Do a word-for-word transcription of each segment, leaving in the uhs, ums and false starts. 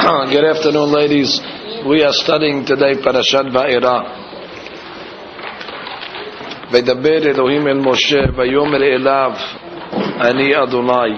Good afternoon, ladies. We are studying today Parashat Va'era. V'daber Elohim el Moshe v'yomer elav ani Adonai.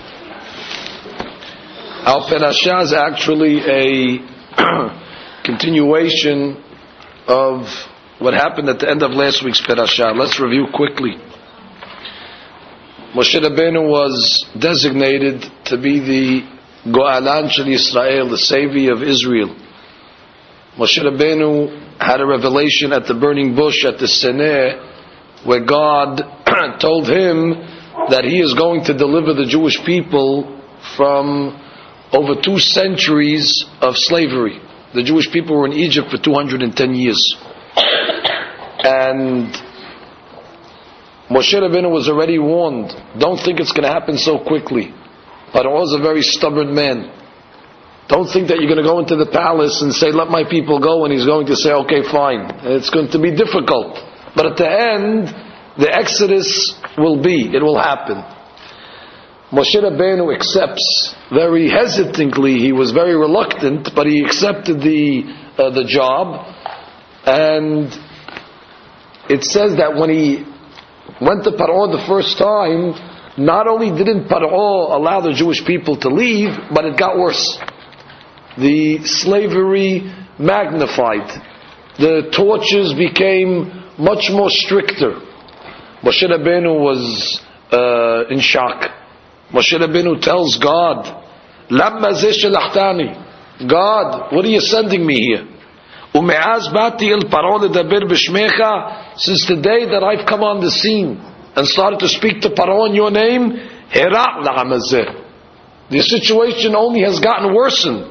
Our parasha is actually a continuation of what happened at the end of last week's parasha. Let's review quickly. Moshe Rabbeinu was designated to be the Go'alan Shel Yisrael, the savior of Israel. Moshe Rabbeinu had a revelation at the burning bush at the Sinai, where God told him that He is going to deliver the Jewish people from over two centuries of slavery. The Jewish people were in Egypt for two hundred ten years. And Moshe Rabbeinu was already warned, don't think it's going to happen so quickly. Paro is a very stubborn man. Don't think that you're going to go into the palace and say, let my people go, and he's going to say, okay, fine. It's going to be difficult. But at the end, the exodus will be, it will happen. Moshe Rabbeinu accepts very hesitantly, he was very reluctant, but he accepted the, uh, the job. And it says that when he went to Paro the first time, not only didn't Paro allow the Jewish people to leave, but it got worse. The slavery magnified. The tortures became much more stricter. Moshe Rabbeinu was uh, in shock. Moshe Rabbeinu tells God, Lamma zeh shelachtani? God, what are you sending me here? Ume'az bati el Paro ledaber b'shmecha? Since the day that I've come on the scene and started to speak to Paro in your name, the situation only has gotten worsened.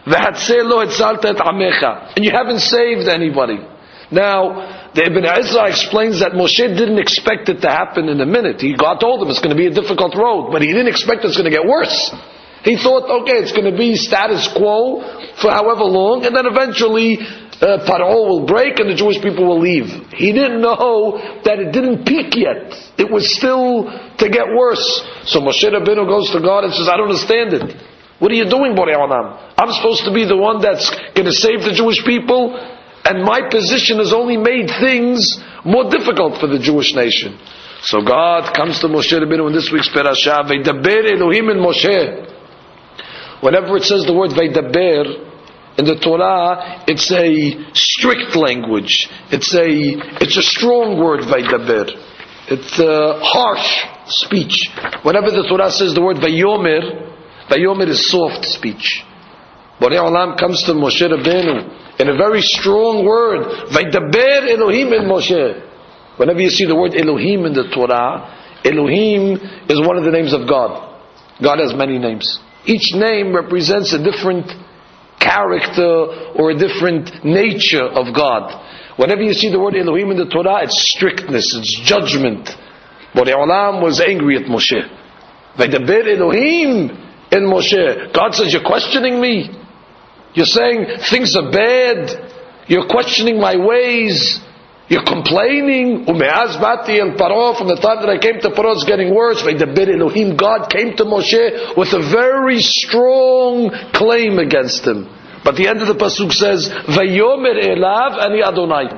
And you haven't saved anybody. Now, the Ibn Ezra explains that Moshe didn't expect it to happen in a minute. He, God told him it's going to be a difficult road, but he didn't expect it's going to get worse. He thought, okay, it's going to be status quo for however long, and then eventually uh, Paro will break and the Jewish people will leave. He didn't know that it didn't peak yet. It was still to get worse. So Moshe Rabbeinu goes to God and says, I don't understand it. What are you doing, Borei Olam? I'm supposed to be the one that's going to save the Jewish people, and my position has only made things more difficult for the Jewish nation. So God comes to Moshe Rabbeinu in this week's parasha, V'daber Elohim el Moshe. Whenever it says the word V'daber in the Torah, it's a strict language. It's a it's a strong word, V'daber. It's a harsh speech. Whenever the Torah says the word V'yomer, V'yomer is soft speech. Borei Olam comes to Moshe Rabbeinu in a very strong word, V'daber Elohim el Moshe. Whenever you see the word Elohim in the Torah, Elohim is one of the names of God. God has many names. Each name represents a different character or a different nature of God. Whenever you see the word Elohim in the Torah, it's strictness, it's judgment. Borei Olam was angry at Moshe. V'daber Elohim el Moshe. God says, you're questioning me. You're saying things are bad. You're questioning my ways. You're complaining. Ume'az bati el Paro, from the time that I came to Paro, it's getting worse. V'daber Elohim, God came to Moshe with a very strong claim against him. But the end of the pasuk says, Vayomer elav ani Adonai.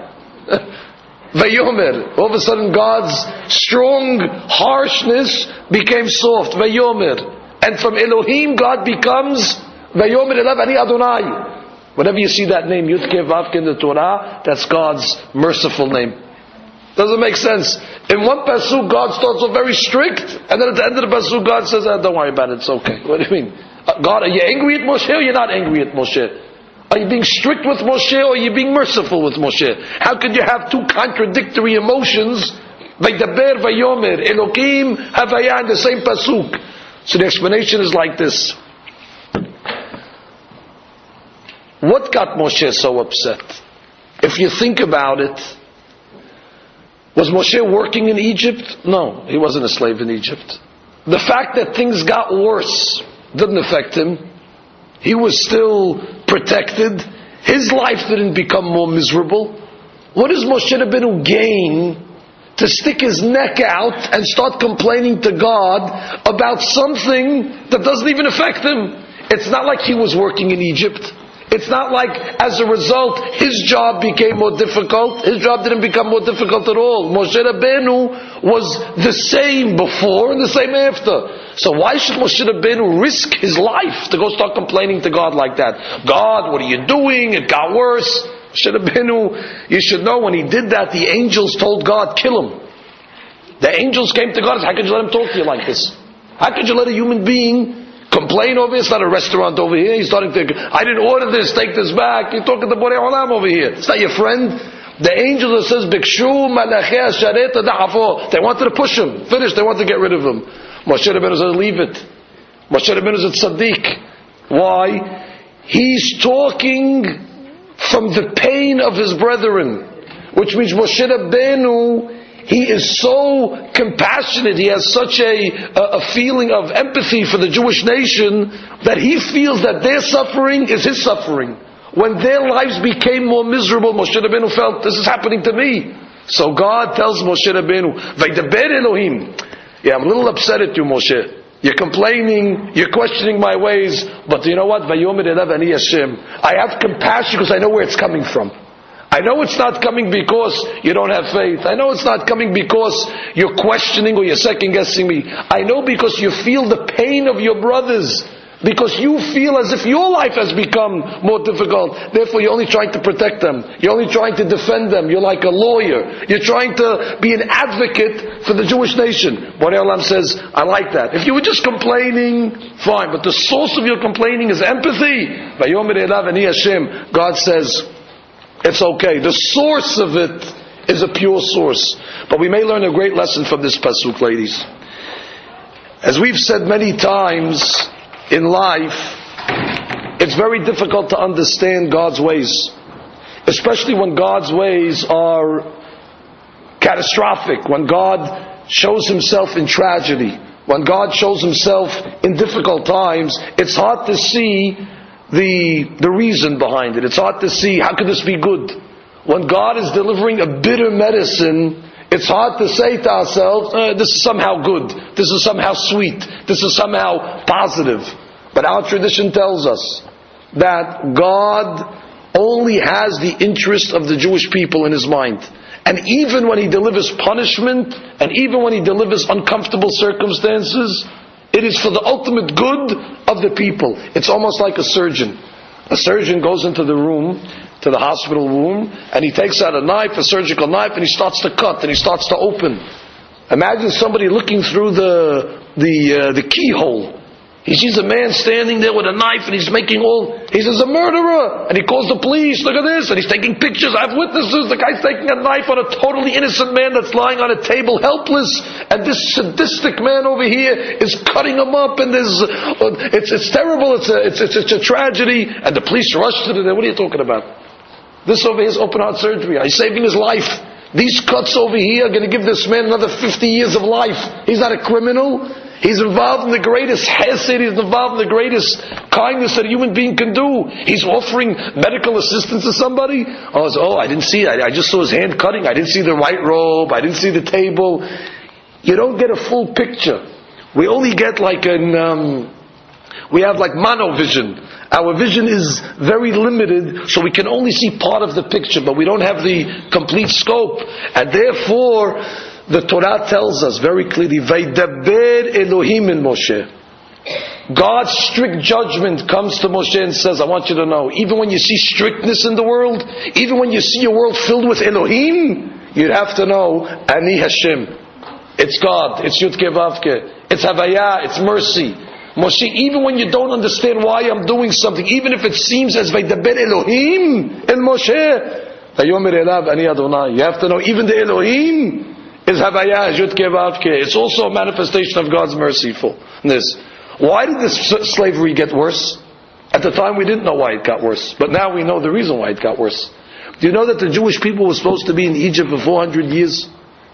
Vayomer. All of a sudden God's strong harshness became soft. Vayomer. And from Elohim God becomes Vayomer elav ani Adonai. Whenever you see that name, Yud Kei Vav Kei in the Torah, that's God's merciful name. Doesn't make sense. In one pasuk, God starts off very strict, and then at the end of the pasuk, God says, oh, don't worry about it, it's okay. What do you mean? Uh, God, are you angry at Moshe or you're not angry at Moshe? Are you being strict with Moshe or are you being merciful with Moshe? How could you have two contradictory emotions? V'daber v'yomer, Elokim havaya, in the same pasuk. So the explanation is like this. What got Moshe so upset? If you think about it, was Moshe working in Egypt? No, he wasn't a slave in Egypt. The fact that things got worse didn't affect him. He was still protected. His life didn't become more miserable. What does Moshe Rabbeinu gain to stick his neck out and start complaining to God about something that doesn't even affect him? It's not like he was working in Egypt. It's not like, as a result, his job became more difficult. His job didn't become more difficult at all. Moshe Rabbeinu was the same before and the same after. So why should Moshe Rabbeinu risk his life to go start complaining to God like that? God, what are you doing? It got worse. Moshe Rabbeinu, you should know, when he did that, the angels told God, kill him. The angels came to God and said, how could you let him talk to you like this? How could you let a human being complain over here? It's not a restaurant over here. He's starting to, I didn't order this, take this back. You're talking to Borei Olam over here. It's not your friend. The angel that says, Bikshu malachei hashareta da'afo. They wanted to push him. Finish. They wanted to get rid of him. Moshe Rabbeinu says, leave it. Moshe Rabbeinu is a tzaddik. Why? He's talking from the pain of his brethren. Which means Moshe Rabbeinu, he is so compassionate, he has such a, a, a feeling of empathy for the Jewish nation that he feels that their suffering is his suffering. When their lives became more miserable, Moshe Rabbeinu felt, this is happening to me. So God tells Moshe Rabbeinu, Vaydaber Elohim, yeah, I'm a little upset at you, Moshe. You're complaining, you're questioning my ways, but you know what? Vayomer elav ani Hashem. I have compassion because I know where it's coming from. I know it's not coming because you don't have faith. I know it's not coming because you're questioning or you're second guessing me. I know because you feel the pain of your brothers. Because you feel as if your life has become more difficult. Therefore you're only trying to protect them. You're only trying to defend them. You're like a lawyer. You're trying to be an advocate for the Jewish nation. Borei Olam says, I like that. If you were just complaining, fine. But the source of your complaining is empathy. Vayomer elav ani Hashem. God says, it's okay. The source of it is a pure source. But we may learn a great lesson from this pasuk, ladies. As we've said many times in life, it's very difficult to understand God's ways. Especially when God's ways are catastrophic. When God shows himself in tragedy. When God shows himself in difficult times, it's hard to see the the reason behind it. It's hard to see, how could this be good? When God is delivering a bitter medicine, it's hard to say to ourselves, uh, this is somehow good, this is somehow sweet, this is somehow positive. But our tradition tells us that God only has the interest of the Jewish people in his mind. And even when he delivers punishment, and even when he delivers uncomfortable circumstances, it is for the ultimate good of the people. It's almost like a surgeon. A surgeon goes into the room, to the hospital room, and he takes out a knife, a surgical knife, and he starts to cut, and he starts to open. Imagine somebody looking through the the uh, the keyhole. He sees a man standing there with a knife and he's making all, he says, a murderer! And he calls the police, look at this, and he's taking pictures, I have witnesses, the guy's taking a knife on a totally innocent man that's lying on a table helpless, and this sadistic man over here is cutting him up, and there's, uh, it's, it's terrible, it's a, it's, it's, it's a tragedy, and the police rushed to it, what are you talking about? This over here is open heart surgery, he's saving his life. These cuts over here are going to give this man another fifty years of life. He's not a criminal. He's involved in the greatest hesed, he's involved in the greatest kindness that a human being can do. He's offering medical assistance to somebody. Oh, oh I didn't see it. I, I just saw his hand cutting. I didn't see the white robe. I didn't see the table. You don't get a full picture. We only get like an, um, we have like monovision. Our vision is very limited, so we can only see part of the picture, but we don't have the complete scope. And therefore, the Torah tells us very clearly, Vaydaber Elohim in Moshe. God's strict judgment comes to Moshe and says, I want you to know, even when you see strictness in the world, even when you see a world filled with Elohim, you'd have to know, Ani Hashem. It's God, it's Yud Kei Vav Kei, it's Havaya, it's mercy. Moshe, even when you don't understand why I'm doing something, even if it seems as Vaydaber Elohim in Moshe, Vayomer elav ani Adonai. You have to know, even the Elohim is Havaya, Yud Kei Vav Kei. It's also a manifestation of God's mercifulness. Why did this slavery get worse? At the time we didn't know why it got worse. But now we know the reason why it got worse. Do you know that the Jewish people were supposed to be in Egypt for four hundred years?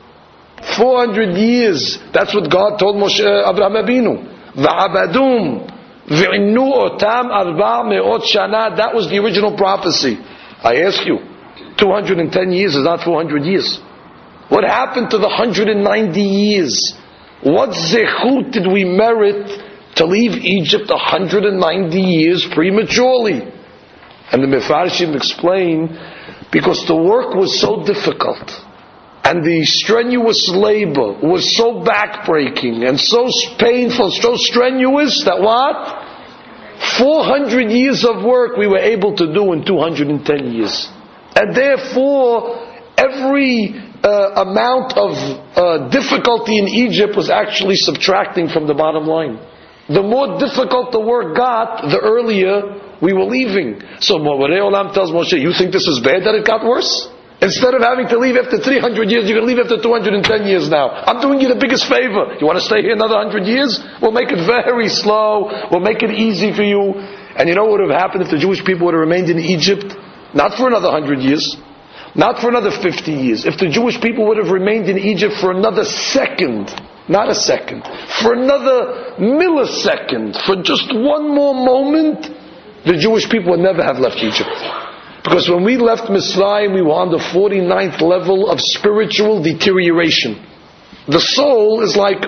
four hundred years. That's what God told Moshe, Avraham Avinu. V'abadum v'innu otam arba me'ot shana. That was the original prophecy. I ask you, two hundred ten years is not four hundred years. What happened to the one hundred ninety years? What zechut did we merit to leave Egypt one hundred ninety years prematurely. And the Mefarshim explain, because the work was so difficult, and the strenuous labor was so backbreaking, and so painful, so strenuous, that what? four hundred years of work we were able to do in two hundred ten years. And therefore, every uh, amount of uh, difficulty in Egypt was actually subtracting from the bottom line. The more difficult the work got, the earlier we were leaving. So Borei Olam tells Moshe, you think this is bad that it got worse? Instead of having to leave after three hundred years, you're going to leave after two hundred ten years now. I'm doing you the biggest favor. You want to stay here another one hundred years? We'll make it very slow. We'll make it easy for you. And you know what would have happened if the Jewish people would have remained in Egypt? Not for another one hundred years. Not for another fifty years. If the Jewish people would have remained in Egypt for another second, not a second, for another millisecond, for just one more moment, the Jewish people would never have left Egypt. Because when we left Mitzrayim, we were on the forty-ninth level of spiritual deterioration. The soul is like,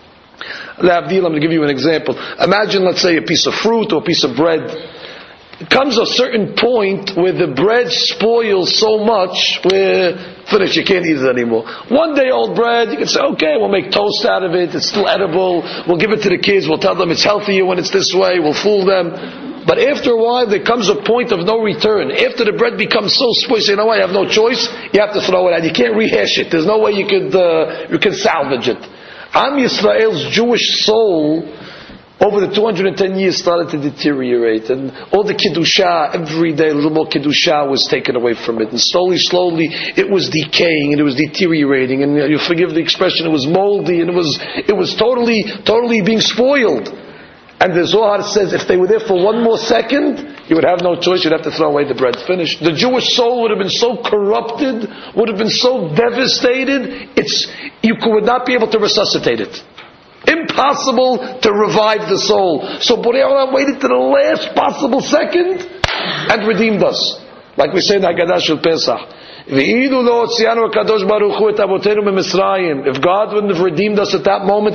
I'm going to give you an example. Imagine, let's say, a piece of fruit or a piece of bread. It comes a certain point where the bread spoils so much, where finish, you can't eat it anymore. One day old bread, you can say, okay, we'll make toast out of it, it's still edible, we'll give it to the kids, we'll tell them it's healthier when it's this way, we'll fool them. But after a while, there comes a point of no return. After the bread becomes so spoiled, you know what, you have no choice, you have to throw it out. You can't rehash it. There's no way you could, uh, you can salvage it. Am Yisrael's Jewish soul, over the two hundred ten years, started to deteriorate. And all the Kiddushah, every day a little more Kiddushah was taken away from it. And slowly, slowly, it was decaying and it was deteriorating. And you forgive the expression, it was moldy and it was, it was totally, totally being spoiled. And the Zohar says if they were there for one more second, you would have no choice, you'd have to throw away the bread. Finished. The Jewish soul would have been so corrupted, would have been so devastated, it's, you would not be able to resuscitate it. Impossible to revive the soul. So Borei Olam waited to the last possible second and redeemed us. Like we say in Haggadah Shel Pesach. If God wouldn't have redeemed us at that moment,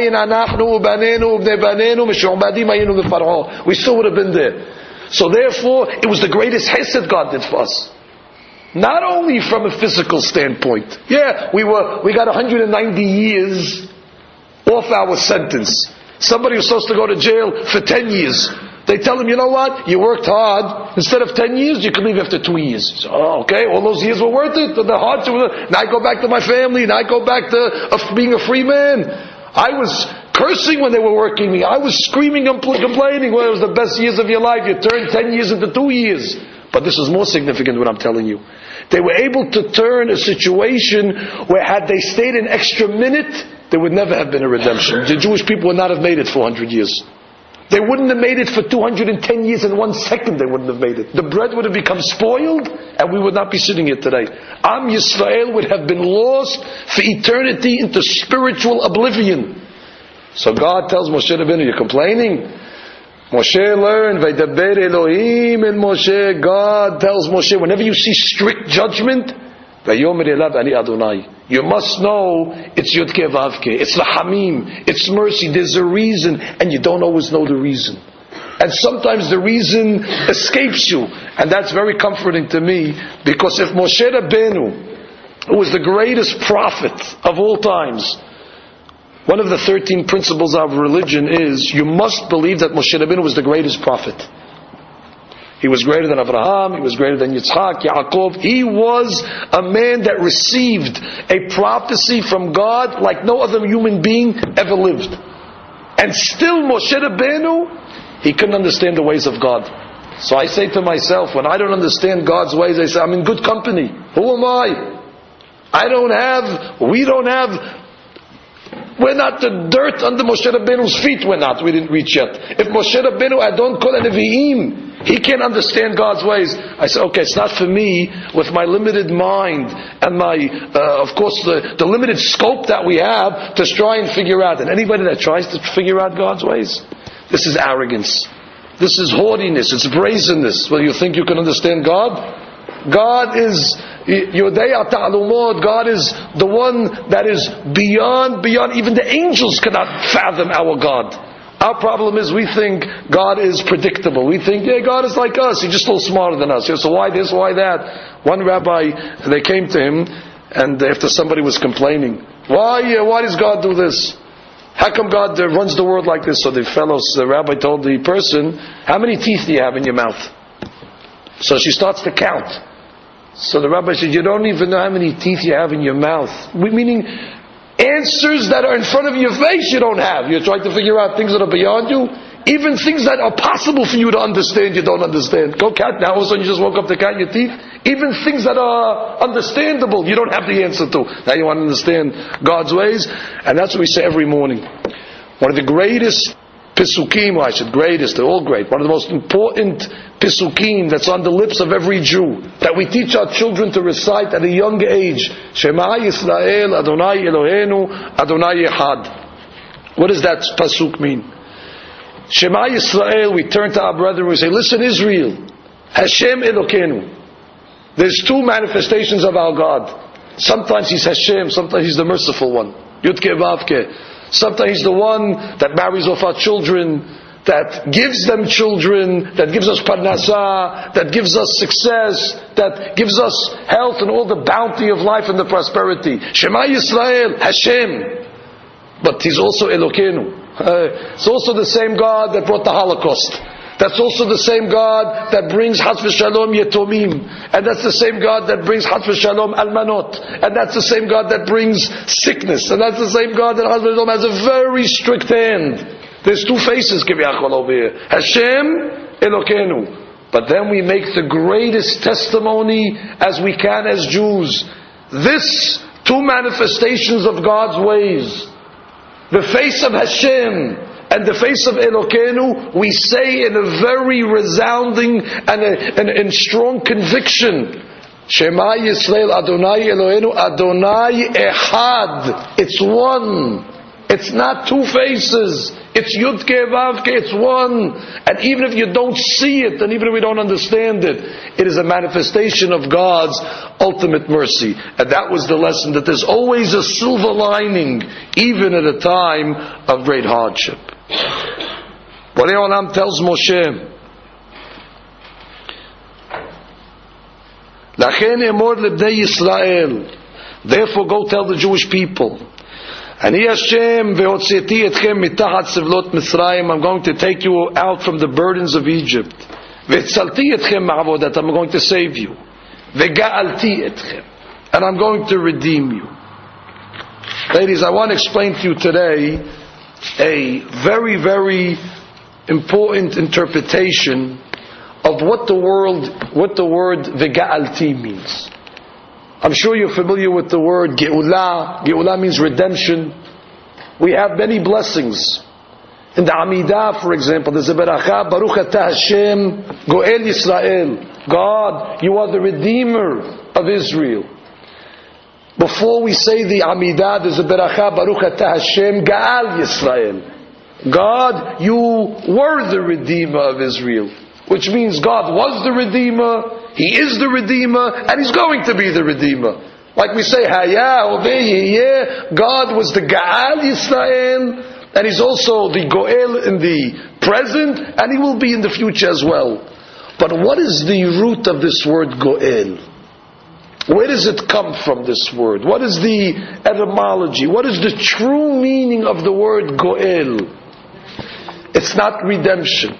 we still would have been there. So therefore, it was the greatest hesed God did for us. Not only from a physical standpoint. Yeah, we were we got one hundred ninety years off our sentence. Somebody was supposed to go to jail for ten years. They tell him, you know what? You worked hard. Instead of ten years, you can leave after two years. So, oh, okay, all those years were worth it. The hardship. Now I go back to my family. Now I go back to uh, being a free man. I was cursing when they were working me. I was screaming and complaining. Well, it was the best years of your life. You turned ten years into two years. But this is more significant what I'm telling you. They were able to turn a situation where had they stayed an extra minute, there would never have been a redemption. The Jewish people would not have made it four hundred years. They wouldn't have made it for two hundred ten years in one second. They wouldn't have made it. The bread would have become spoiled and we would not be sitting here today. Am Yisrael would have been lost for eternity into spiritual oblivion. So God tells Moshe Rabbeinu, you're complaining? Moshe learned, Vaydaber Elohim and Moshe, God tells Moshe, whenever you see strict judgment, Vayomer Elav Ani Adonai. You must know it's Yodke Vavke, it's Rahamim, it's mercy, there's a reason, and you don't always know the reason. And sometimes the reason escapes you, and that's very comforting to me, because if Moshe Rabbeinu, who was the greatest prophet of all times, one of the thirteen principles of religion is, you must believe that Moshe Rabbeinu was the greatest prophet. He was greater than Abraham, he was greater than Yitzhak, Yaakov. He was a man that received a prophecy from God like no other human being ever lived. And still Moshe Rabbeinu, he couldn't understand the ways of God. So I say to myself, when I don't understand God's ways, I say, I'm in good company. Who am I? I don't have, we don't have, we're not the dirt under Moshe Rabbeinu's feet, we're not, we didn't reach yet. If Moshe Rabbeinu, I don't call it Nevi'im, he can't understand God's ways. I say, okay, it's not for me with my limited mind and my, uh, of course, the, the limited scope that we have to try and figure out. And anybody that tries to figure out God's ways, this is arrogance. This is haughtiness. It's brazenness. Well, you think you can understand God? God is Yodei Ta'alumot. God is the one that is beyond, beyond. Even the angels cannot fathom our God. Our problem is we think God is predictable. We think, yeah, God is like us. He's just a little smarter than us. Yeah, so why this, why that? One rabbi, they came to him, and after somebody was complaining, why, uh, why does God do this? How come God uh, runs the world like this? So the fellows, the rabbi told the person, how many teeth do you have in your mouth? So she starts to count. So the rabbi said, you don't even know how many teeth you have in your mouth. Meaning, answers that are in front of your face you don't have. You're trying to figure out things that are beyond you. Even things that are possible for you to understand, you don't understand. Go cat, now all of a sudden you just woke up to count your teeth. Even things that are understandable, you don't have the answer to. Now you want to understand God's ways. And that's what we say every morning. One of the greatest Pisukim, well, I said greatest, they're all great. One of the most important Pisukim that's on the lips of every Jew, that we teach our children to recite at a young age. Shema Yisrael, Adonai Eloheinu, Adonai Echad. What does that Pasuk mean? Shema Yisrael, we turn to our brethren and we say, listen Israel, Hashem Elokeinu. There's two manifestations of our God. Sometimes He's Hashem, sometimes He's the merciful one. Yudke Vavke. Sometimes He's the one that marries off our children, that gives them children, that gives us parnasah, that gives us success, that gives us health and all the bounty of life and the prosperity. Shema Yisrael, Hashem. But He's also Elokeinu. Uh, it's also the same God that brought the Holocaust. That's also the same God that brings Chas v'Shalom Yetomim. And that's the same God that brings Chas v'Shalom Almanot. And that's the same God that brings sickness. And that's the same God that Chas v'Shalom has a very strict hand. There's two faces, Kiviyachol, over here. Hashem, Elokeinu. But then we make the greatest testimony as we can as Jews. This two manifestations of God's ways. The face of Hashem and the face of Elokeinu, we say in a very resounding and, a, and, and strong conviction. Shema Yisrael Adonai Eloheinu Adonai Echad. It's one. It's not two faces. It's Yudke Vavke. It's one. And even if you don't see it, and even if we don't understand it, it is a manifestation of God's ultimate mercy. And that was the lesson, that there's always a silver lining, even at a time of great hardship. Borei Olam tells Moshe, Lachen emor lebnei Yisrael, therefore go tell the Jewish people, Ani Hashem ve'otzieti etchem mitachat sevlot Mitzrayim, I'm going to take you out from the burdens of Egypt. Ve'tzalti etchem ma'avodat, I'm going to save you. Ve'ga'alti etchem, and I'm going to redeem you. Ladies, I want to explain to you today a very, very important interpretation of what the word, what the word Ve'ga'alti means. I'm sure you're familiar with the word Ge'ulah. Ge'ulah means redemption. We have many blessings. In the Amidah, for example, there's a beracha, Baruch atah Hashem, Go'el Yisrael. God, you are the Redeemer of Israel. Before we say the Amidah, there's a beracha, Baruch atah Hashem, Ga'al Yisrael. God, you were the Redeemer of Israel. Which means God was the Redeemer, He is the Redeemer, and He's going to be the Redeemer. Like we say, Haya, Obey, God was the Ga'al Yisrael, and He's also the Goel in the present, and He will be in the future as well. But what is the root of this word Goel? Where does it come from, this word? What is the etymology? What is the true meaning of the word Goel? It's not redemption.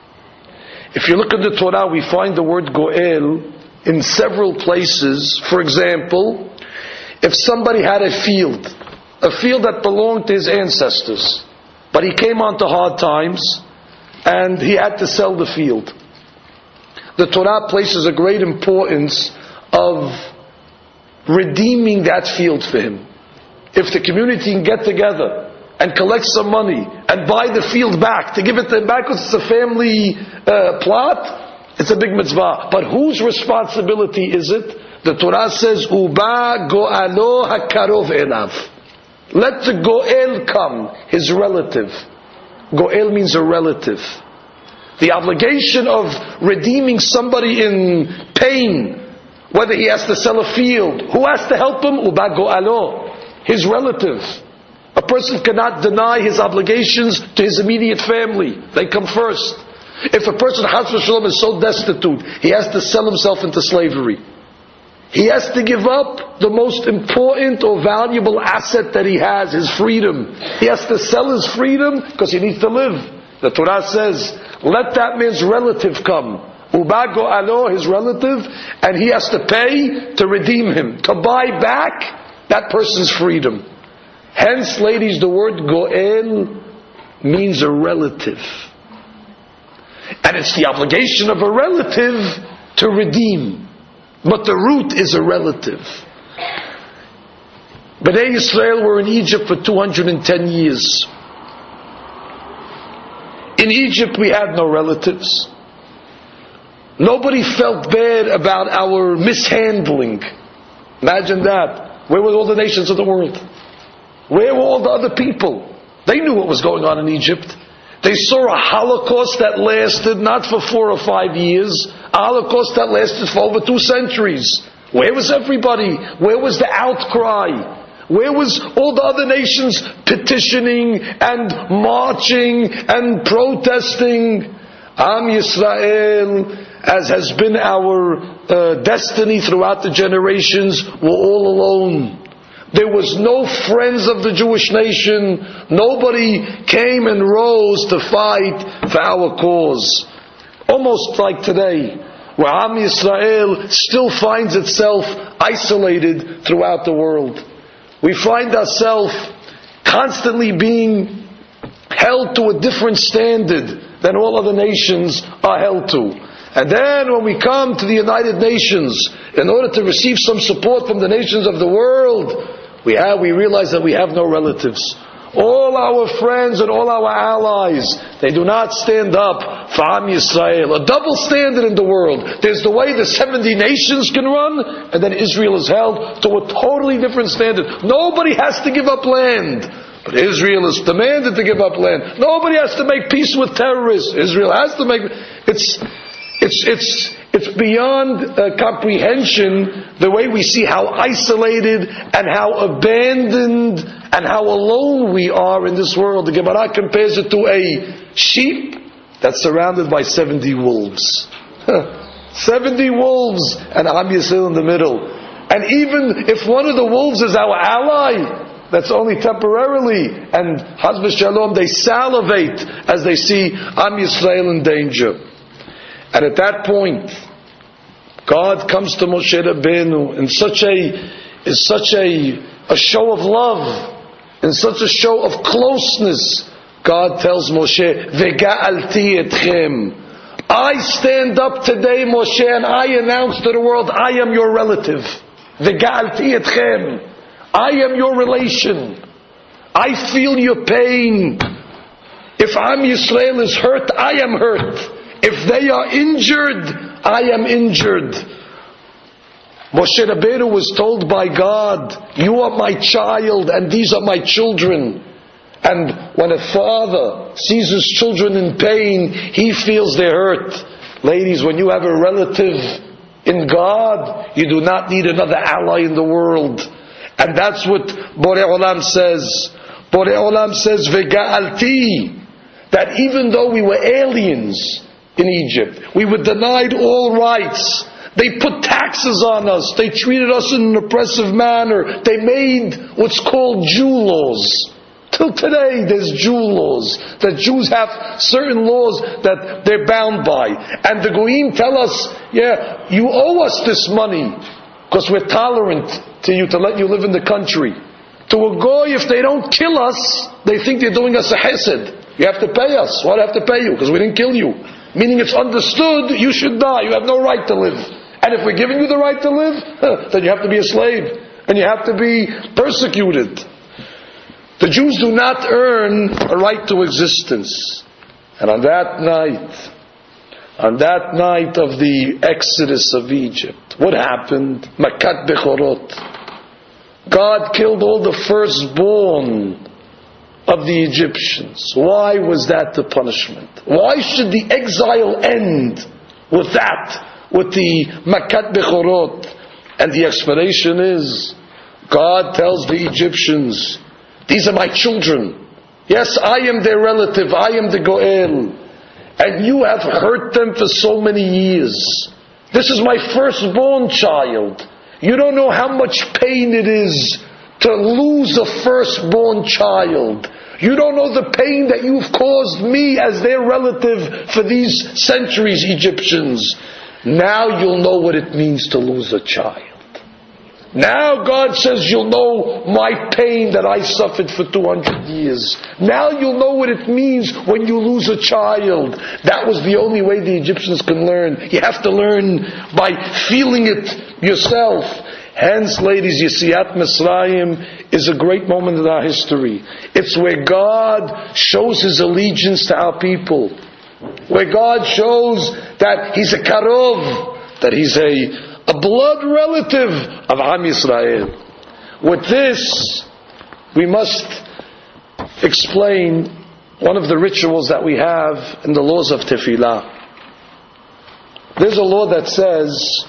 If you look at the Torah, we find the word Goel in several places. For example, if somebody had a field, a field that belonged to his ancestors, but he came onto hard times, and he had to sell the field. The Torah places a great importance of redeeming that field for him. If the community can get together and collect some money and buy the field back, to give it to them back because it's a family uh, plot, it's a big mitzvah. But whose responsibility is it? The Torah says, Uba go'alo hakarov elav. Let the go'el come, his relative. Go'el means a relative. The obligation of redeeming somebody in pain, whether he has to sell a field, who has to help him? Uba go'alo, his relative. A person cannot deny his obligations to his immediate family. They come first. If a person, Chas v'Shalom, is so destitute, he has to sell himself into slavery. He has to give up the most important or valuable asset that he has, his freedom. He has to sell his freedom because he needs to live. The Torah says, let that man's relative come. Ubago alo, his relative, and he has to pay to redeem him, to buy back that person's freedom. Hence, ladies, the word goel means a relative. And it's the obligation of a relative to redeem. But the root is a relative. Bnei Yisrael were in Egypt for two hundred ten years. In Egypt we had no relatives. Nobody felt bad about our mishandling. Imagine that. Where were all the nations of the world? Where were all the other people? They knew what was going on in Egypt. They saw a Holocaust that lasted not for four or five years, a Holocaust that lasted for over two centuries. Where was everybody? Where was the outcry? Where was all the other nations petitioning and marching and protesting? Am Yisrael, as has been our uh, destiny throughout the generations, were all alone. There was no friends of the Jewish nation. Nobody came and rose to fight for our cause. Almost like today, where Am Yisrael still finds itself isolated throughout the world. We find ourselves constantly being held to a different standard than all other nations are held to. And then when we come to the United Nations, in order to receive some support from the nations of the world, we have, we realize that we have no relatives. All our friends and all our allies, they do not stand up for Am Yisrael. A double standard in the world. There's the way the seventy nations can run, and then Israel is held to a totally different standard. Nobody has to give up land. But Israel is demanded to give up land. Nobody has to make peace with terrorists. Israel has to make... It's... It's it's it's beyond uh, comprehension the way we see how isolated and how abandoned and how alone we are in this world. The Gemara compares it to a sheep that's surrounded by seventy wolves. seventy wolves and Am Yisrael in the middle. And even if one of the wolves is our ally, that's only temporarily. And Chas v'Shalom, they salivate as they see Am Yisrael in danger. And at that point, God comes to Moshe Rabbeinu in such a, in such a, a show of love, in such a show of closeness. God tells Moshe, "Vega'alti etchem." I stand up today, Moshe, and I announce to the world, I am your relative. Vega'alti etchem. I am your relation. I feel your pain. If Am Yisrael is hurt, I am hurt. If they are injured, I am injured. Moshe Rabbeinu was told by God, you are my child and these are my children. And when a father sees his children in pain, he feels their hurt. Ladies, when you have a relative in God, you do not need another ally in the world. And that's what Borei Olam says. Borei Olam says, Vega'alti, that even though we were aliens in Egypt, we were denied all rights. They put taxes on us. They treated us in an oppressive manner. They made what's called Jew laws. Till today there's Jew laws. That Jews have certain laws that they're bound by. And the Goyim tell us, yeah, you owe us this money because we're tolerant to you, to let you live in the country. To a Goy, if they don't kill us, they think they're doing us a chesed. You have to pay us. Why do I have to pay you? Because we didn't kill you. Meaning it's understood you should die. You have no right to live. And if we're giving you the right to live, then you have to be a slave. And you have to be persecuted. The Jews do not earn a right to existence. And on that night, on that night of the exodus of Egypt, what happened? Makat Bechorot. God killed all the firstborn of the Egyptians. Why was that the punishment? Why should the exile end with that? With the Makat Bechorot? And the explanation is, God tells the Egyptians, These are my children. Yes, I am their relative. I am the Goel. And you have hurt them for so many years. This is my firstborn child. You don't know how much pain it is to lose a firstborn child. You don't know the pain that you've caused me as their relative for these centuries, Egyptians. Now you'll know what it means to lose a child. Now God says you'll know my pain that I suffered for two hundred years. Now you'll know what it means when you lose a child. That was the only way the Egyptians can learn. You have to learn by feeling it yourself. Hence, ladies, Yetziat Mitzrayim is a great moment in our history. It's where God shows His allegiance to our people. Where God shows that He's a Karov, that He's a a blood relative of Am Yisrael. With this, we must explain one of the rituals that we have in the laws of Tefillah. There's a law that says,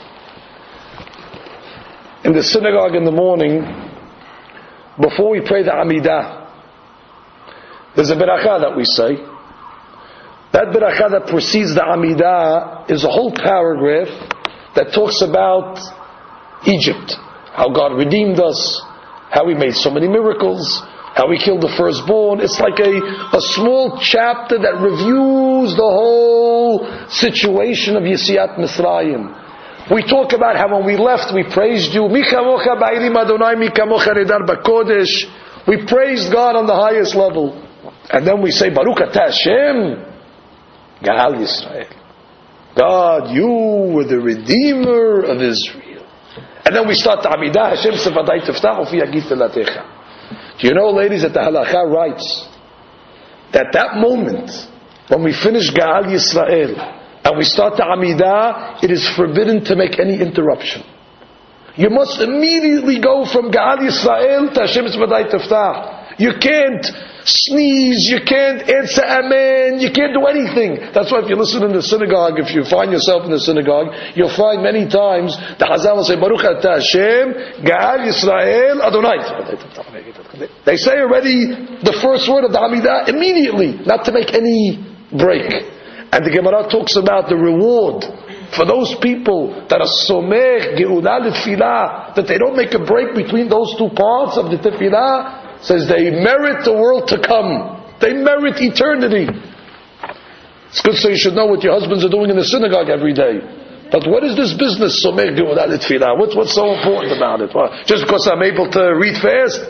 in the synagogue in the morning, before we pray the Amidah, there's a beracha that we say. That beracha that precedes the Amidah is a whole paragraph that talks about Egypt, how God redeemed us, how He made so many miracles, how He killed the firstborn. It's like a, a small chapter that reviews the whole situation of Yetziat Mitzrayim. We talk about how when we left we praised you. Mi kamocha ba'elim Adonai, mi kamocha nedar b'kodesh. We praised God on the highest level. And then we say, Baruch atah Hashem, Ga'al Yisrael. God, you were the Redeemer of Israel. And then we start the Amidah, Hashem Sefadai Tiftach Ufi Yagid Telatecha. Do you know, ladies, that the Halakha writes that that moment, when we finish Ga'al Yisrael, and we start the Amidah, it is forbidden to make any interruption. You must immediately go from Ga'al Yisrael to Hashem Sefadai Tiftach. You can't sneeze, you can't answer amen, you can't do anything. That's why if you listen in the synagogue, if you find yourself in the synagogue, you'll find many times the Chazal will say, Baruch atah Hashem, Ga'al Yisrael, Adonai. They say already the first word of the Amidah immediately, not to make any break. And the Gemara talks about the reward for those people that are somech, geulah letfilah, that they don't make a break between those two parts of the tefillah. Says they merit the world to come. They merit eternity. It's good, so you should know what your husbands are doing in the synagogue every day. But what is this business? What's, what's so important about it? Well, just because I'm able to read fast?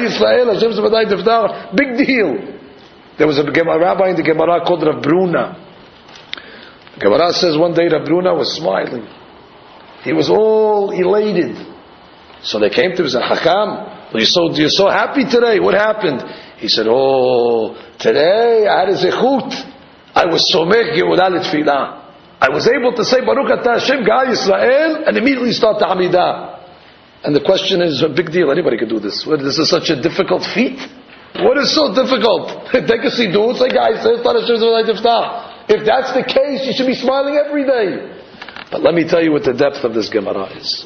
Big deal. There was a rabbi in the Gemara called Rav Bruna. The Gemara says one day Rav Bruna was smiling. He was all elated. So they came to him and said, Hakam, You're so, you're so happy today. What happened? He said, oh, today I had a zechut. I was somech geulah letfilah. I was able to say Baruch atah Hashem Ga'al Yisrael and immediately start the Amidah. And the question is a big deal. Anybody can do this. What, this is such a difficult feat. What is so difficult? Take a siddur, say guys, start Hashem Sefadai Tiftach. If that's the case, you should be smiling every day. But let me tell you what the depth of this Gemara is.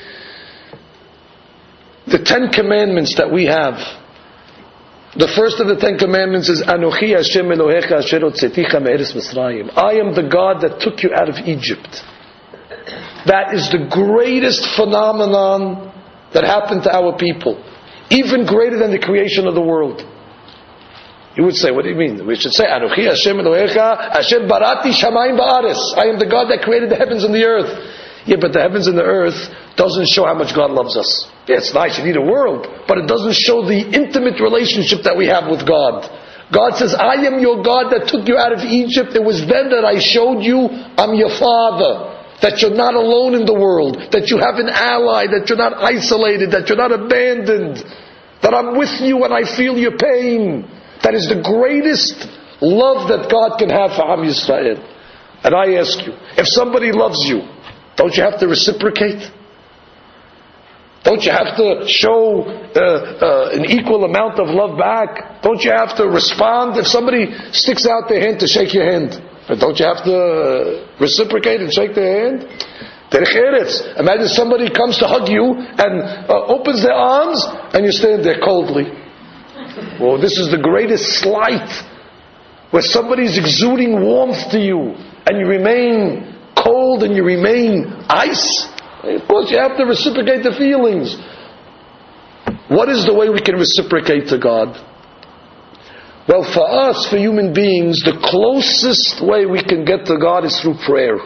The Ten Commandments that we have, the first of the Ten Commandments is Anochi Hashem Elohecha Asher Hotzeticha Me'eretz Mitzrayim. I am the God that took you out of Egypt. That is the greatest phenomenon that happened to our people, even greater than the creation of the world. You would say, what do you mean? We should say Anochi Hashem Elohecha Asher Barati Shamayim Ba'aretz. I am the God that created the heavens and the earth. Yeah, but the heavens and the earth doesn't show how much God loves us. Yeah, it's nice, you need a world, but it doesn't show the intimate relationship that we have with God. God says, I am your God that took you out of Egypt. It was then that I showed you I'm your Father, that you're not alone in the world, that you have an ally, that you're not isolated, that you're not abandoned, that I'm with you and I feel your pain. That is the greatest love that God can have for Am Yisrael. And I ask you, if somebody loves you, don't you have to reciprocate? Don't you have to show uh, uh, an equal amount of love back? Don't you have to respond if somebody sticks out their hand to shake your hand? Don't you have to reciprocate and shake their hand? Imagine somebody comes to hug you and uh, opens their arms and you stand there coldly. Well, this is the greatest slight, where somebody's exuding warmth to you, and you remain cold and you remain ice. Of course, you have to reciprocate the feelings. What is the way we can reciprocate to God? Well, for us, for human beings, the closest way we can get to God is through prayer.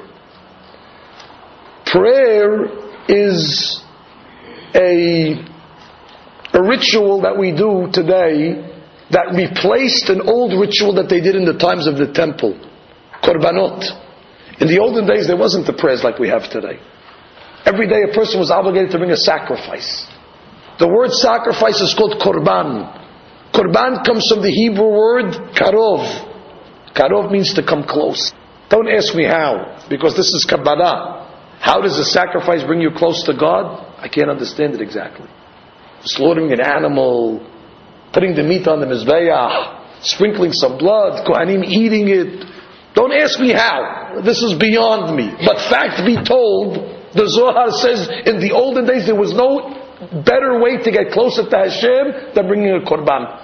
Prayer is a, a ritual that we do today that replaced an old ritual that they did in the times of the temple. Korbanot. In the olden days, there wasn't the prayers like we have today. Every day a person was obligated to bring a sacrifice. The word sacrifice is called korban. Korban comes from the Hebrew word karov. Karov means to come close. Don't ask me how, because this is Kabbalah. How does a sacrifice bring you close to God? I can't understand it exactly. Slaughtering an animal, putting the meat on the mizbeach, sprinkling some blood, Kohanim eating it. Don't ask me how. This is beyond me. But fact be told, the Zohar says in the olden days there was no better way to get closer to Hashem than bringing a korban.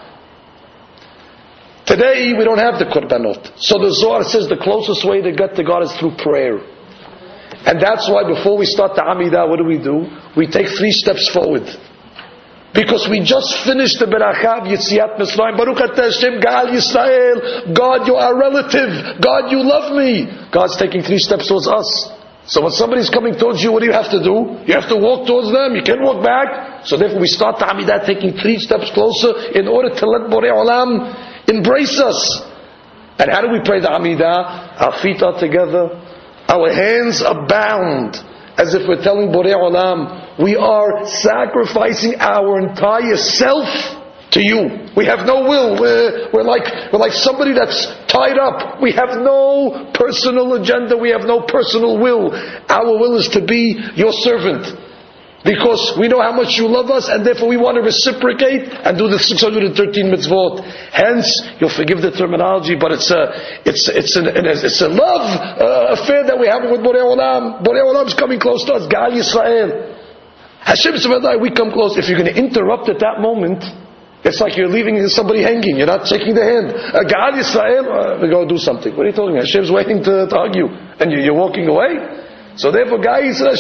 Today we don't have the korbanot. So the Zohar says the closest way to get to God is through prayer. And that's why before we start the Amidah, what do we do? We take three steps forward. Because we just finished the Beracha of Yetziat Mitzrayim. Baruch atah Hashem Gal Yisrael. God, you are relative. God, you love me. God's taking three steps towards us. So when somebody's coming towards you, what do you have to do? You have to walk towards them. You can't walk back. So therefore we start the Amidah taking three steps closer in order to let Borei Olam embrace us. And how do we pray the Amidah? Our feet are together. Our hands are bound. As if we're telling Borei Olam, we are sacrificing our entire self to you. We have no will. We're, we're like we're like somebody that's tied up. We have no personal agenda. We have no personal will. Our will is to be your servant. Because we know how much you love us, and therefore we want to reciprocate and do the six hundred thirteen mitzvot. Hence, you'll forgive the terminology, but it's a it's it's an, it's a love uh, affair that we have with Borei Olam. Borei Olam is coming close to us. Gal Yisrael. Hashem Tzvadai, we come close. If you're going to interrupt at that moment, it's like you're leaving somebody hanging. You're not shaking the hand. Uh, Gal Yisrael, uh, we go do something. What are you talking about? Hashem's waiting to, to hug you, and you, you're walking away. So therefore, guys, you have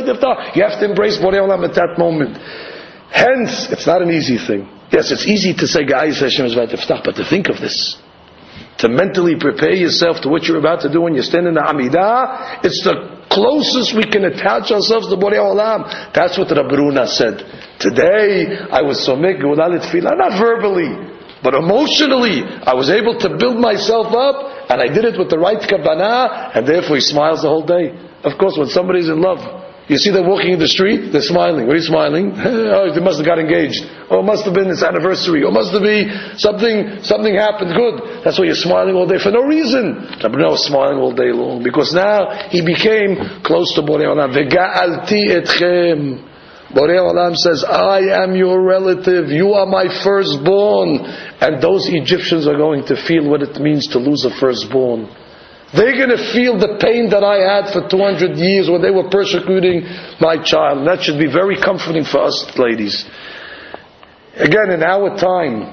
to embrace Borei Olam at that moment. Hence, it's not an easy thing. Yes, it's easy to say, guys, Hashem is vaytiftach, but to think of this, to mentally prepare yourself to what you're about to do when you stand in the Amidah, it's the closest we can attach ourselves to Borei Olam. That's what Rabbi Runa said. Today, I was somek geula l'tfilah, not verbally, but emotionally, I was able to build myself up, and I did it with the right kavanah, and therefore he smiles the whole day. Of course, when somebody's in love, you see them walking in the street, they're smiling. What are you smiling? Oh, they must have got engaged. Oh, it must have been its anniversary. Or must have been something, something happened good. That's why you're smiling all day for no reason. Rabbi was smiling all day long. Because now, he became close to Borei Olam. Vega'alti etchem. Borei Olam says, I am your relative. You are my firstborn. And those Egyptians are going to feel what it means to lose a firstborn. They're going to feel the pain that I had for two hundred years when they were persecuting my child. And that should be very comforting for us, ladies. Again, in our time,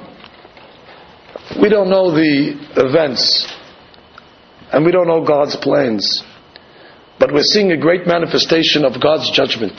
we don't know the events. And we don't know God's plans. But we're seeing a great manifestation of God's judgment.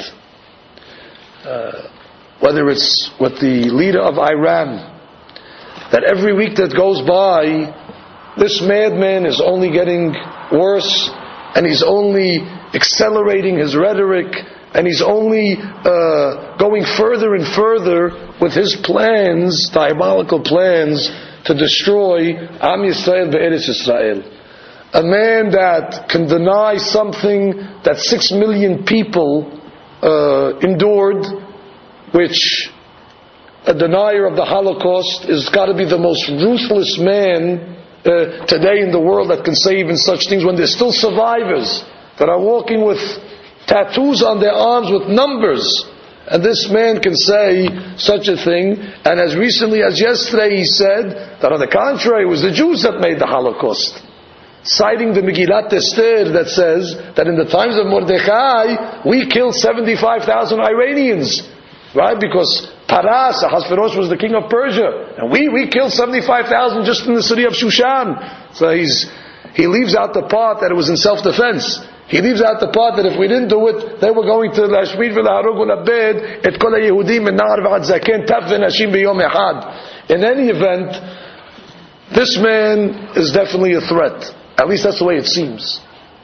Uh, whether it's with the leader of Iran, that every week that goes by, this madman is only getting worse, and he's only accelerating his rhetoric, and he's only uh, going further and further with his plans, diabolical plans, to destroy Am Yisrael be'Eretz Yisrael. A man that can deny something that six million people uh, endured, which a denier of the Holocaust is got to be the most ruthless man Uh, today in the world that can say even such things, when there's still survivors that are walking with tattoos on their arms with numbers, and this man can say such a thing. And as recently as yesterday he said that on the contrary, it was the Jews that made the Holocaust, citing the Megillat Esther that says that in the times of Mordechai we killed seventy-five thousand Iranians, right? Because Paras, Ahasuerus was the king of Persia. And we, we killed seventy-five thousand just in the city of Shushan. So he's, he leaves out the part that it was in self-defense. He leaves out the part that if we didn't do it, they were going to Lashmid v'la'arug v'la'bed et kol ha'yehudim min na'ar v'ad zaken taf v'nashim b'yom echad. In any event, this man is definitely a threat. At least that's the way it seems.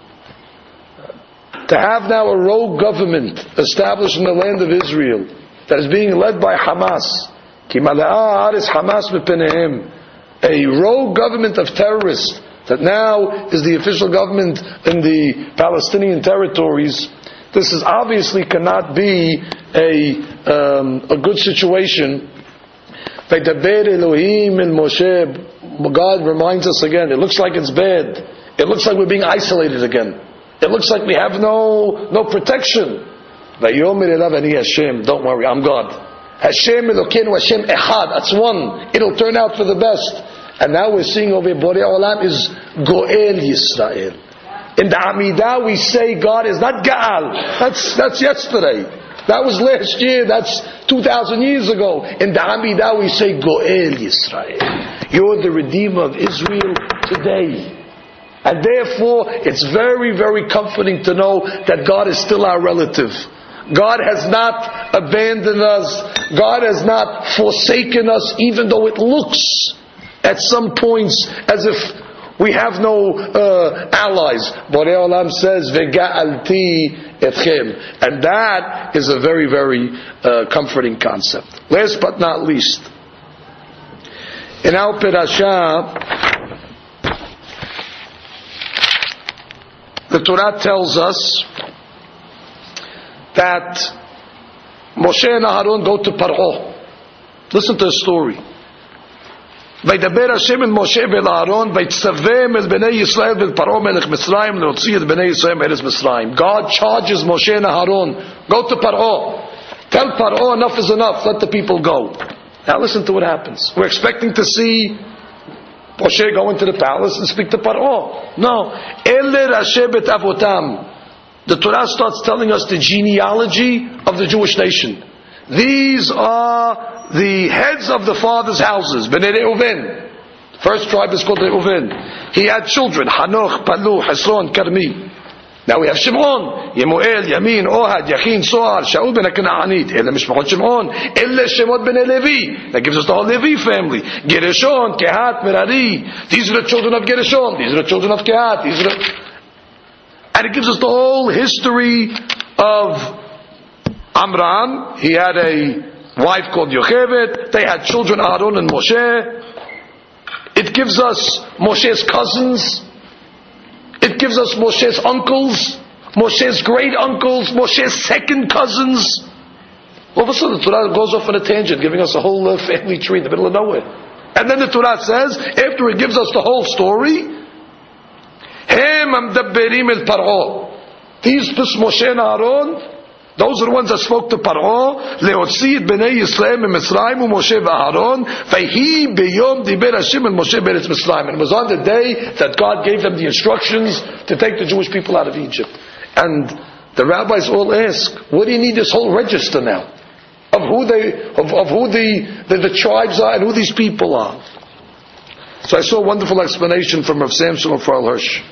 To have now a rogue government established in the land of Israel that is being led by Hamas, a rogue government of terrorists that now is the official government in the Palestinian territories, this is obviously cannot be a um, a good situation. God reminds us again, it looks like it's bad. It looks like we're being isolated again. It looks like we have no no protection. Don't worry, I'm God. Hashem Elokeinu Hashem Echad. That's one. It'll turn out for the best. And now we're seeing over here, Borei Olam is Goel Yisrael. In the Amidah we say God is not Gaal. That's that's yesterday. That was last year. That's two thousand years ago. In the Amidah we say Goel Yisrael. You're the Redeemer of Israel today. And therefore, it's very, very comforting to know that God is still our relative. God has not abandoned us. God has not forsaken us, even though it looks at some points as if we have no uh, allies. Borei Olam says, "Vega'alti etchem," and that is a very, very uh, comforting concept. Last but not least, in our parasha, the Torah tells us that Moshe and Aharon go to Paro. Listen to the story. וידבר השם אל משה ואל אהרון ויצווהם אל בני ישראל ואל פרעה מלך מצרים להוציא את בני ישראל מארץ מצרים. God charges Moshe and Aharon, go to Paro. Tell Paro enough is enough, let the people go. Now listen to what happens. We're expecting to see Moshe go into the palace and speak to Paro. No. Ele Rashe bet avotam. The Torah starts telling us the genealogy of the Jewish nation. These are the heads of the fathers' houses. Bnei Reuven. First tribe is called Reuven. He had children. Hanoch, Palu, Hesron, Karmi. Now we have Shimon. Yemuel, Yamin, Ohad, Yachin, Soar, Shaul ben HaKana'anit. Ele Mishpachot Shimon. Ele Shemot bnei Levi. That gives us the whole Levi family. Gereshon, Kehat, Merari. These are the children of Gereshon. These are the children of Kehat. These are the... And it gives us the whole history of Amram. He had a wife called Yocheved. They had children, Aaron and Moshe. It gives us Moshe's cousins. It gives us Moshe's uncles, Moshe's great uncles, Moshe's second cousins. All of a sudden the Torah goes off on a tangent, giving us a whole uh, family tree in the middle of nowhere. And then the Torah says, after it gives us the whole story, Hem amdabberim el Paro. These, this Moshe and Aaron, those are the ones that spoke to Paro. Leotzi et bnei Yisrael min Mitzrayim u'Moshe v'Aaron. Vayhi beyom diber Hashem el Moshe beretz Mitzrayim. And it was on the day that God gave them the instructions to take the Jewish people out of Egypt. And the rabbis all ask, what do you need this whole register now? Of who they, of, of who the, the, the tribes are and who these people are. So I saw a wonderful explanation from Rav Samson of Farl Hirsch.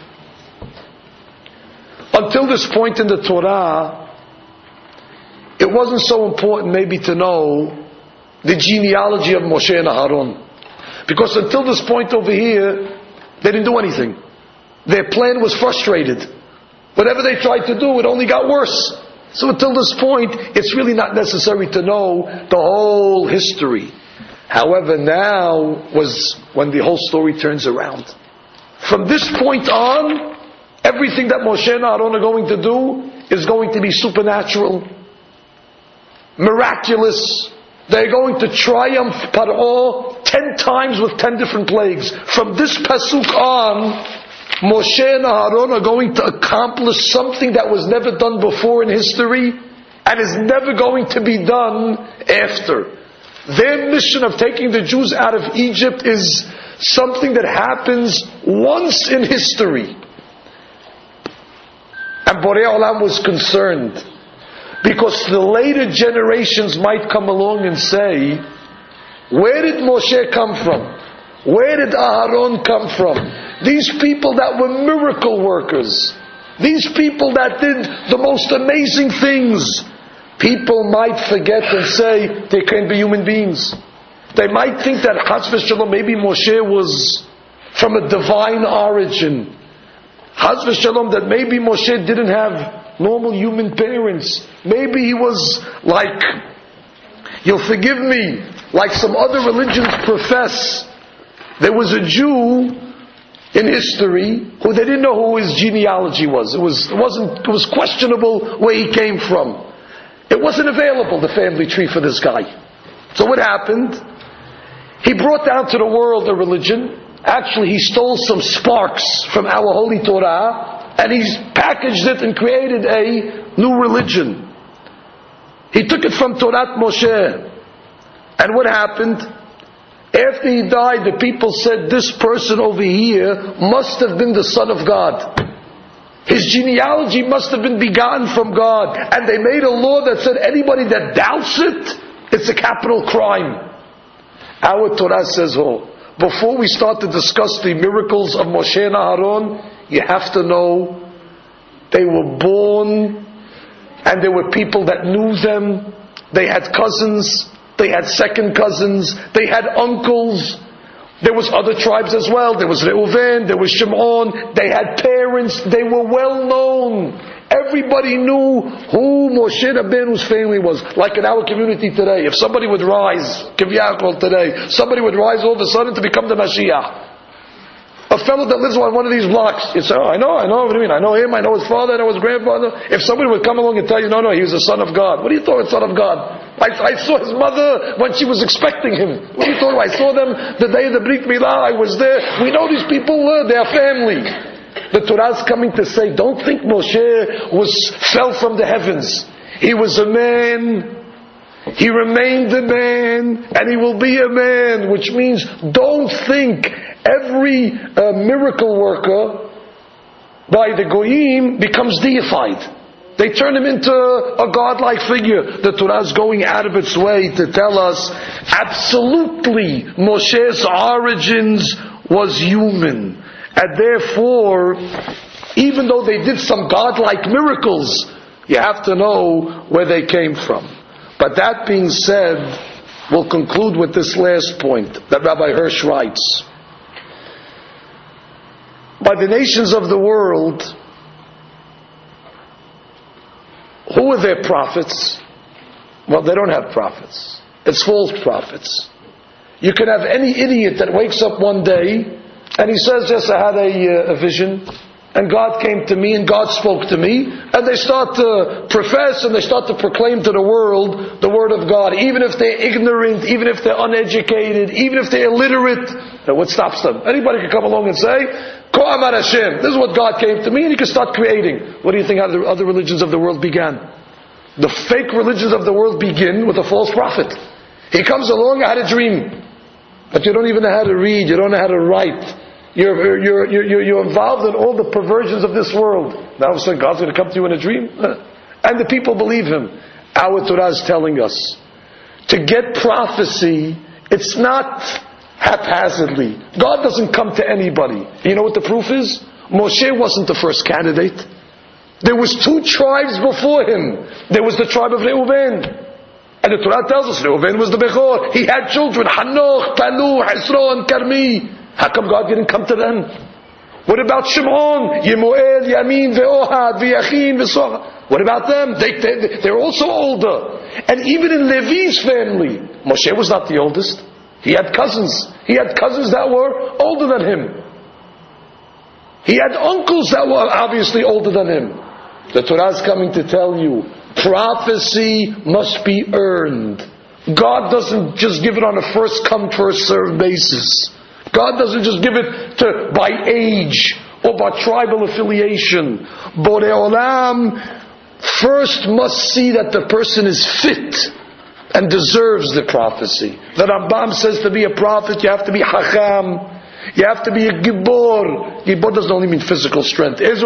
Until this point in the Torah, it wasn't so important maybe to know the genealogy of Moshe and Aharon. Because until this point over here, they didn't do anything. Their plan was frustrated. Whatever they tried to do, it only got worse. So until this point, it's really not necessary to know the whole history. However, now was when the whole story turns around. From this point on, everything that Moshe and Aaron are going to do is going to be supernatural, miraculous. They're going to triumph Paro ten times with ten different plagues. From this pasuk on, Moshe and Aaron are going to accomplish something that was never done before in history and is never going to be done after. Their mission of taking the Jews out of Egypt is something that happens once in history. And Borei Olam was concerned Because the later generations might come along and say, where did Moshe come from? Where did Aharon come from? These people that were miracle workers. These people that did the most amazing things. People might forget and say, they can't be human beings. They might think that Chas v'Shalom, maybe Moshe was from a divine origin. Chas v'Shalom, that maybe Moshe didn't have normal human parents. Maybe he was like, you'll forgive me, like some other religions profess. There was a Jew in history who they didn't know who his genealogy was. It was, it wasn't, it was questionable where he came from. It wasn't available, the family tree for this guy. So what happened? He brought down to the world a religion. Actually, he stole some sparks from our holy Torah, and he's packaged it and created a new religion. He took it from Torah Moshe. And what happened? After he died, the people said, this person over here must have been the son of God. His genealogy must have been begotten from God. And they made a law that said anybody that doubts it, it's a capital crime. Our Torah says, oh, before we start to discuss the miracles of Moshe and Aharon, you have to know they were born and there were people that knew them. They had cousins. They had second cousins. They had uncles. There was other tribes as well. There was Reuven. There was Shimon. They had parents. They were well known. Everybody knew who Moshe Rabbeinu's family was. Like in our community today, if somebody would rise, Kivyakol today, somebody would rise all of a sudden to become the Mashiach. A fellow that lives on one of these blocks, you say, oh, I know, I know what do you mean? I know him, I know his father, I know his grandfather. If somebody would come along and tell you, no, no, he was the son of God. What do you thought, son of God? I, I saw his mother when she was expecting him. What do you thought? I saw them the day of the Brit Milah, I was there. We know these people were, they are family. The Torah is coming to say, don't think Moshe was fell from the heavens. He was a man. He remained a man, and he will be a man, which means don't think every uh, miracle worker by the Goyim becomes deified. They turn him into a godlike figure. The Torah is going out of its way to tell us absolutely Moshe's origins was human. And therefore, even though they did some godlike miracles, you have to know where they came from. But that being said, we'll conclude with this last point that Rabbi Hirsch writes. By the nations of the world, who are their prophets? Well, they don't have prophets. It's false prophets. You can have any idiot that wakes up one day and he says, yes, I had a, a vision, and God came to me, and God spoke to me, and they start to profess and they start to proclaim to the world the word of God, even if they're ignorant, even if they're uneducated, even if they're illiterate. Now what stops them? Anybody can come along and say, Ko Amar Hashem, this is what God came to me, and he can start creating. What do you think how the other religions of the world began? The fake religions of the world begin with a false prophet. He comes along, I had a dream. But you don't even know how to read, you don't know how to write. You're, you're, you're, you're involved in all the perversions of this world. Now all of a sudden God's going to come to you in a dream? And the people believe him. Our Torah is telling us, to get prophecy, it's not haphazardly. God doesn't come to anybody. You know what the proof is? Moshe wasn't the first candidate. There was two tribes before him. There was the tribe of Reuven. And the Torah tells us Reuven was the Bechor. He had children, Hanoch, Palu, Hezron, Carmi. How come God didn't come to them? What about Shimon? Yemuel, Yamin, Ve'ohad, Ve'yachin, Ve'soha. What about them? They, they, they're also older. And even in Levi's family, Moshe was not the oldest. He had cousins. He had cousins that were older than him. He had uncles that were obviously older than him. The Torah is coming to tell you, prophecy must be earned. God doesn't just give it on a first come, first served basis. God doesn't just give it to by age or by tribal affiliation. Borei Olam first must see that the person is fit and deserves the prophecy. The Rambam says to be a prophet you have to be Chacham, You have to be a gibor. Gibor doesn't only mean physical strength. You have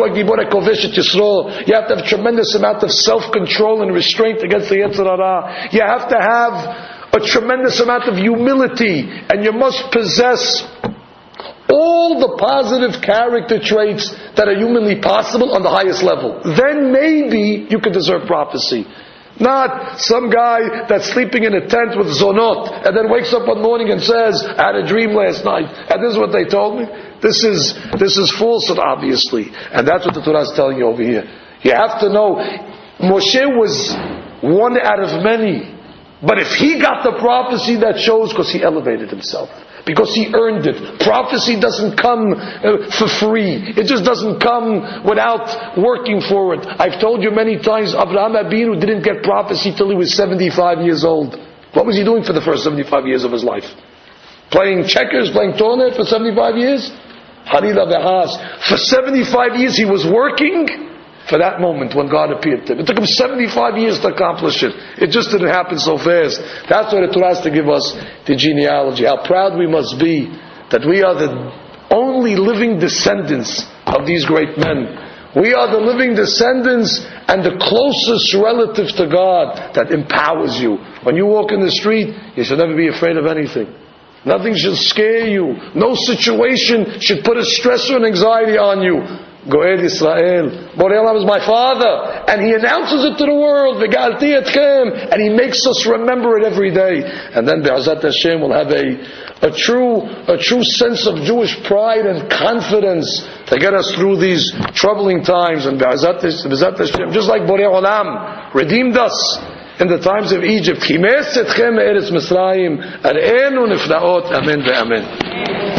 to have a tremendous amount of self-control and restraint against the Yetzer Hara. You have to have a tremendous amount of humility, and you must possess all the positive character traits that are humanly possible on the highest level. Then maybe you could deserve prophecy. Not some guy that's sleeping in a tent with zonot and then wakes up one morning and says, I had a dream last night and this is what they told me. This is this is falsehood, obviously. And that's what the Torah is telling you over here. You have to know, Moshe was one out of many. But if he got the prophecy, that shows because he elevated himself. Because he earned it. Prophecy doesn't come uh, for free. It just doesn't come without working for it. I've told you many times, Avraham Abinu didn't get prophecy till he was seventy-five years old. What was he doing for the first seventy-five years of his life? Playing checkers, playing tournet for seventy-five years? Harila Behas. For seventy-five years he was working for that moment when God appeared to him. It took him seventy-five years to accomplish it. It just didn't happen so fast. That's why the Torah has to give us the genealogy. How proud we must be that we are the only living descendants of these great men. We are the living descendants and the closest relative to God that empowers you. When you walk in the street, you should never be afraid of anything. Nothing should scare you. No situation should put a stress or an anxiety on you. Goel Yisrael. Borei Olam is my father. And he announces it to the world. V'galti etchem. And he makes us remember it every day. And then Be'ezrat Hashem will have a, a true, a true sense of Jewish pride and confidence to get us through these troubling times. And Be'ezrat Hashem, just like Borei Olam redeemed us in the times of Egypt. Chimes etchem eretz Mitzrayim. Ar'enu nifnaot. Amen ve'amen.